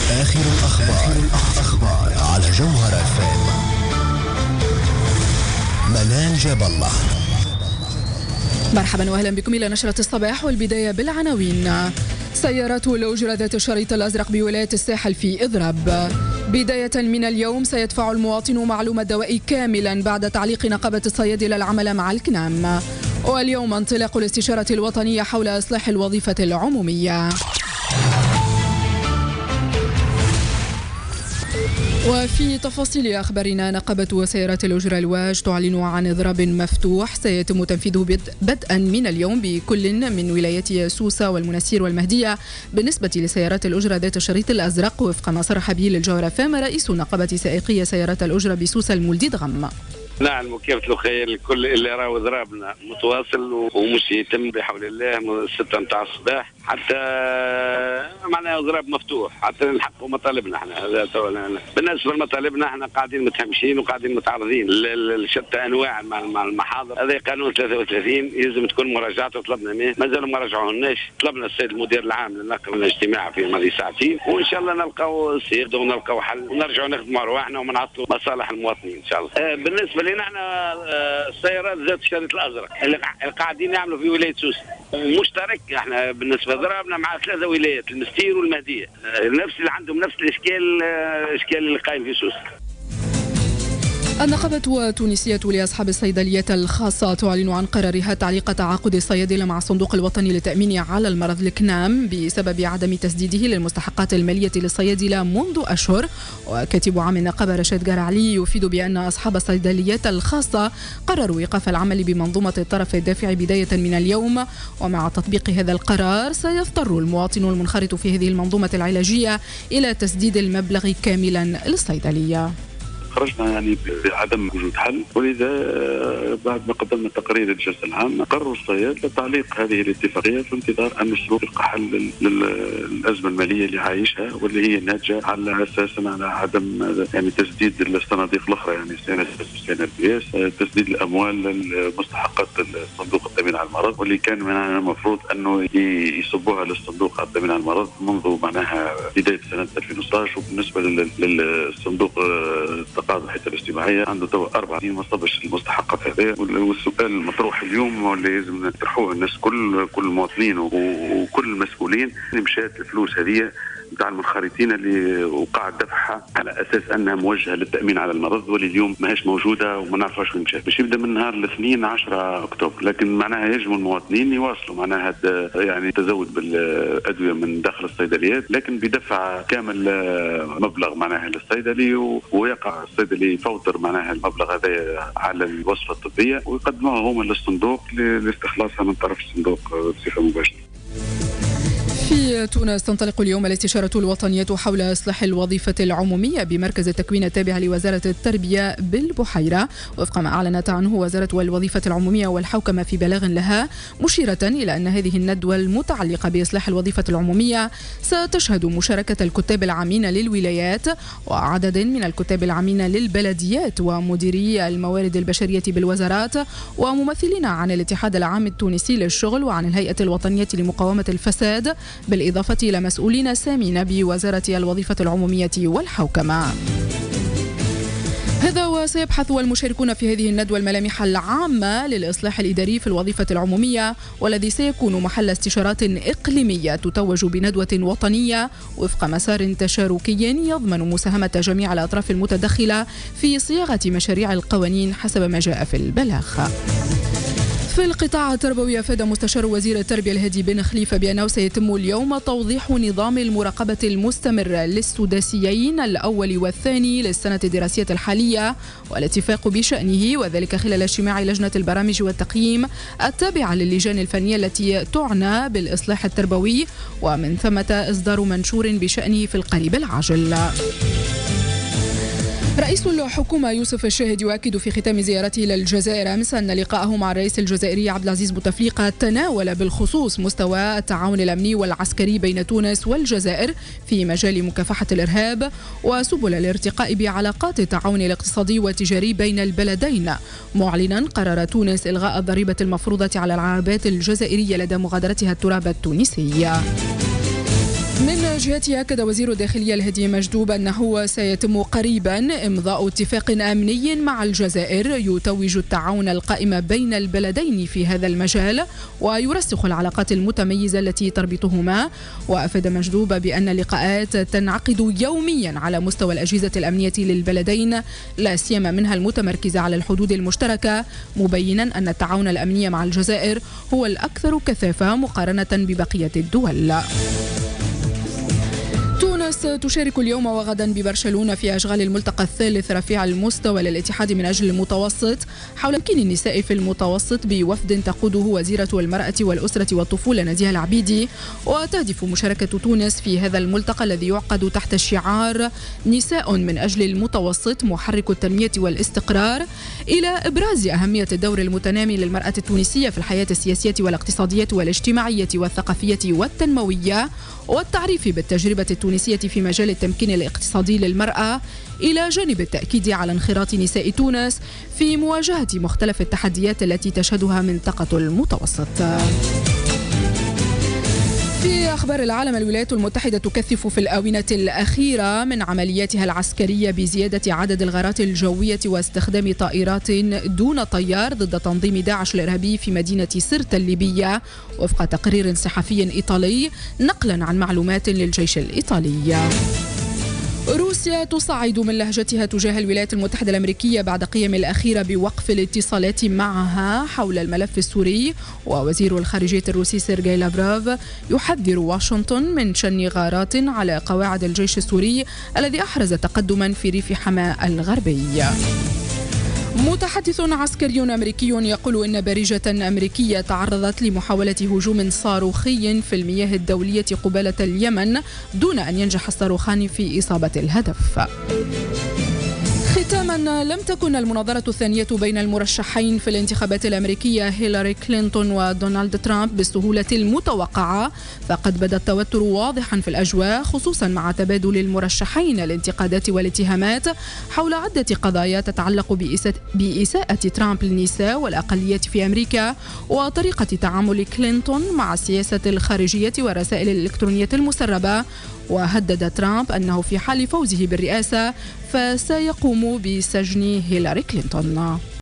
آخر الأخبار على جوهر FM. منال جاب الله. مرحبا واهلا بكم الى نشرة الصباح، والبداية بالعناوين. سيارات الأجرة ذات الشريط الأزرق بولاية الساحل في إضراب. بداية من اليوم سيدفع المواطن معلومة دوائي كاملا بعد تعليق نقابة الصيادلة العمل مع الكنام. واليوم انطلاق الاستشارة الوطنية حول إصلاح الوظيفة العمومية. وفي تفاصيل أخبارنا، نقابة سيارات الأجرة الواج تعلن عن إضراب مفتوح سيتم تنفيذه بدءا من اليوم بكل من ولايتي سوسة والمنسير والمهدية بالنسبة لسيارات الأجرة ذات الشريط الأزرق، وفق ما صرح به للجوهر FM رئيس نقابة سائقي سيارات الأجرة بسوسة المولدي دغم. نعم، وكيف الخير الكل اللي راه ضربنا متواصل ومش يتم بحول الله من 6 متاع الصباح حتى معناها ضرب مفتوح حتى نحققوا مطالبنا احنا. بالنسبه لمطالبنا احنا قاعدين متهمشين وقاعدين متعرضين لشتى انواع مع المحاضر. هذا قانون 33 يلزم تكون مراجعته، طلبنا منه مازالوا ما راجعوهناش. طلبنا السيد المدير العام للنقل من الاجتماع في ماضي ساعتين، وان شاء الله نلقاو سير ونلقاو حل ونرجعوا نخدموا ارواحنا وما نعطلوا مصالح المواطنين ان شاء الله. بالنسبه لنا احنا السيارات ذات الشريط الازرق اللي قاعدين يعملوا في ولايه سوسه مشترك. احنا بالنسبه ضربنا مع 3 ولايات، المستير والمهديه، نفس اللي عندهم نفس الاشكال اللي قايم في سوسه. النقابة التونسية لأصحاب الصيدليات الخاصة تعلن عن قرارها تعليق تعاقد الصيادلة مع الصندوق الوطني للتأمين على المرض الكنام بسبب عدم تسديده للمستحقات المالية للصيادلة منذ أشهر. وكاتب عام النقابة رشاد قرعلي يفيد بأن أصحاب الصيدليات الخاصة قرروا إيقاف العمل بمنظومة الطرف الدافع بداية من اليوم، ومع تطبيق هذا القرار سيضطر المواطن المنخرط في هذه المنظومة العلاجية إلى تسديد المبلغ كاملا للصيدلية. خرجنا يعني بعدم وجود حل، ولذا بعد ما قدمنا تقرير الجلسه العامه قرروا الصيادله تعليق هذه الاتفاقيه في انتظار ان السوق يلقى حل للازمه الماليه اللي عايشها، واللي هي ناتجه على اساسا على عدم يعني تسديد الصناديق الاخرى، يعني CNRPS تسديد الاموال المستحقات الصندوق التامين على المرض، واللي كان معناها المفروض انه يصبوها للصندوق التامين على المرض منذ معناها بدايه سنه 2016. وبالنسبه للصندوق التقاعد الحيث الاجتماعيه عنده تو 4 سنين ما صبش المستحقات هذه. والسؤال المطروح اليوم واللي لازم نطرحوه الناس كل المواطنين وكل المسؤولين، اللي مشات الفلوس هذه نتاع المنخرطين اللي وقع دفعها على اساس انها موجهه للتامين على المرض، واللي اليوم ماهيش موجوده وما نعرفوش وين مشات. باش يبدا من نهار الاثنين 10 اكتوبر، لكن معناها يجب المواطنين يواصلوا معناها يعني التزود بالادويه من داخل الصيدليات، لكن بدفع كامل مبلغ معناها للصيدلي، ويقع الصيدلي يفوتر معناها المبلغ هذا على الوصفه الطبيه ويقدموها هما للصندوق لاستخلاصها من طرف الصندوق بصفه مباشره. في تونس تنطلق اليوم الاستشارة الوطنية حول إصلاح الوظيفة العمومية بمركز التكوين التابع لوزارة التربية بالبحيرة، وفق ما أعلنت عنه وزارة الوظيفة العمومية والحوكمة في بلاغ لها، مشيرة إلى أن هذه الندوة المتعلقة بإصلاح الوظيفة العمومية ستشهد مشاركة الكتاب العامين للولايات وعدد من الكتاب العامين للبلديات ومديري الموارد البشرية بالوزارات وممثلين عن الاتحاد العام التونسي للشغل وعن الهيئة الوطنية لمقاومة الفساد، بالإضافة إلى مسؤولين سامين بوزارة الوظيفة العمومية والحوكمة. هذا وسيبحث المشاركون في هذه الندوة الملامح العامة للإصلاح الإداري في الوظيفة العمومية، والذي سيكون محل استشارات إقليمية تتوج بندوة وطنية وفق مسار تشاركي يضمن مساهمة جميع الأطراف المتدخلة في صياغة مشاريع القوانين حسب ما جاء في البلاغ. في القطاع التربوي، أفاد مستشار وزير التربية الهادي بن خليفة بأنه سيتم اليوم توضيح نظام المراقبة المستمر للسداسيين الأول والثاني للسنة الدراسية الحالية والاتفاق بشأنه، وذلك خلال اجتماع لجنة البرامج والتقييم التابعة للجان الفنية التي تعنى بالإصلاح التربوي، ومن ثمة إصدار منشور بشأنه في القريب العاجل. رئيس الحكومة يوسف الشاهد يؤكد في ختام زيارته إلى الجزائر أمس أن لقاءه مع الرئيس الجزائري عبد العزيز بوتفليقة تناول بالخصوص مستوى التعاون الأمني والعسكري بين تونس والجزائر في مجال مكافحة الإرهاب وسبل الارتقاء بعلاقات التعاون الاقتصادي والتجاري بين البلدين، معلنا قرار تونس إلغاء الضريبة المفروضة على العربات الجزائرية لدى مغادرتها التراب التونسي. من جهته أكد وزير الداخلية الهادي مجدوب أنه سيتم قريبا إمضاء اتفاق أمني مع الجزائر يتوج التعاون القائم بين البلدين في هذا المجال ويرسخ العلاقات المتميزة التي تربطهما. وأفاد مجدوب بأن اللقاءات تنعقد يوميا على مستوى الأجهزة الأمنية للبلدين لا سيما منها المتمركزة على الحدود المشتركة، مبينا أن التعاون الأمني مع الجزائر هو الأكثر كثافة مقارنة ببقية الدول. تونس تشارك اليوم وغدا ببرشلونة في أشغال الملتقى الثالث رفيع المستوى للاتحاد من أجل المتوسط حول تمكين النساء في المتوسط بوفد تقوده وزيرة المرأة والأسرة والطفولة نزيهة العبيدي. وتهدف مشاركة تونس في هذا الملتقى الذي يعقد تحت شعار نساء من أجل المتوسط محرك التنمية والاستقرار إلى إبراز أهمية الدور المتنامي للمرأة التونسية في الحياة السياسية والاقتصادية والاجتماعية والثقافية والتنموية، والتعريف بالتجربة التونسية في مجال التمكين الاقتصادي للمرأة، إلى جانب التأكيد على انخراط نساء تونس في مواجهة مختلف التحديات التي تشهدها منطقة المتوسط. في أخبار العالم، الولايات المتحدة تكثف في الآونة الأخيرة من عملياتها العسكرية بزيادة عدد الغارات الجوية واستخدام طائرات دون طيار ضد تنظيم داعش الإرهابي في مدينة سرتا الليبية، وفق تقرير صحفي إيطالي نقلا عن معلومات للجيش الإيطالي. روسيا تصعد من لهجتها تجاه الولايات المتحدة الأمريكية بعد قيام الأخيرة بوقف الاتصالات معها حول الملف السوري، ووزير الخارجية الروسي سيرجي لافروف يحذر واشنطن من شن غارات على قواعد الجيش السوري الذي أحرز تقدما في ريف حماة الغربي. متحدث عسكري أمريكي يقول إن بارجة أمريكية تعرضت لمحاولة هجوم صاروخي في المياه الدولية قبالة اليمن دون أن ينجح الصاروخان في إصابة الهدف. ختاما، لم تكن المناظرة الثانية بين المرشحين في الانتخابات الأمريكية هيلاري كلينتون ودونالد ترامب بالسهولة المتوقعة، فقد بدا التوتر واضحا في الأجواء، خصوصا مع تبادل المرشحين الانتقادات والاتهامات حول عدة قضايا تتعلق بإساءة ترامب للنساء والأقليات في أمريكا وطريقة تعامل كلينتون مع السياسة الخارجية والرسائل الإلكترونية المسربة. وهدد ترامب أنه في حال فوزه بالرئاسة فسيقوم بسجن هيلاري كلينتون.